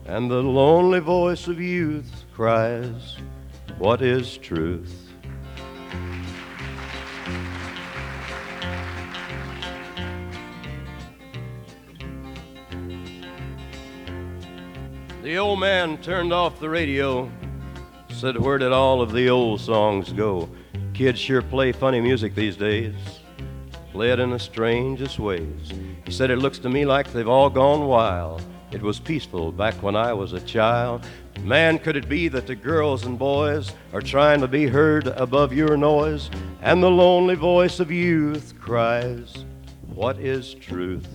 and the lonely voice of youth cries, what is truth? The old man turned off the radio, said, where did all of the old songs go? Kids sure play funny music these days, play it in the strangest ways. He said, it looks to me like they've all gone wild. It was peaceful back when I was a child. Man, could it be that the girls and boys are trying to be heard above your noise? And the lonely voice of youth cries, what is truth?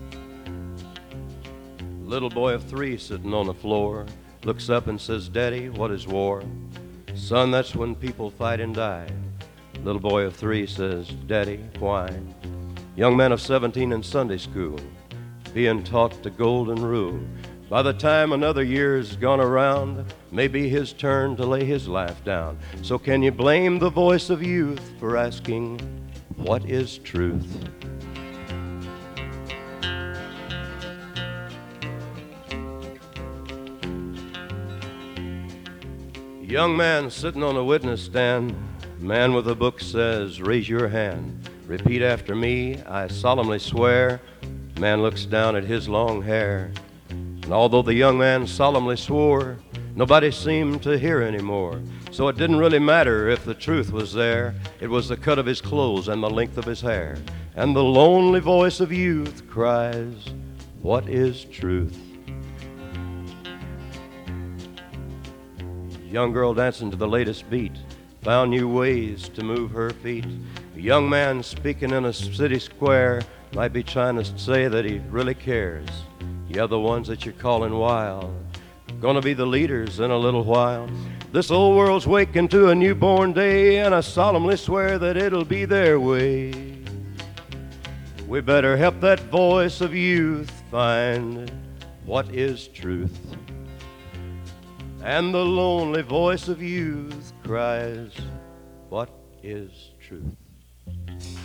Little boy of 3 sitting on the floor looks up and says, Daddy, what is war? Son, that's when people fight and die. Little boy of 3 says, Daddy, why? Young man of 17 in Sunday school, being taught the golden rule. By the time another year's gone around, may be his turn to lay his life down. So can you blame the voice of youth for asking, what is truth? Young man sitting on a witness stand, man with a book says, raise your hand. Repeat after me, I solemnly swear. Man looks down at his long hair. And although the young man solemnly swore, nobody seemed to hear anymore. So it didn't really matter if the truth was there. It was the cut of his clothes and the length of his hair. And the lonely voice of youth cries, what is truth? Young girl dancing to the latest beat, found new ways to move her feet. A young man speaking in a city square might be trying to say that he really cares. Yeah, the ones that you're calling wild, gonna be the leaders in a little while. This old world's waking to a newborn day, and I solemnly swear that it'll be their way. We better help that voice of youth find what is truth. And the lonely voice of youth cries, what is truth?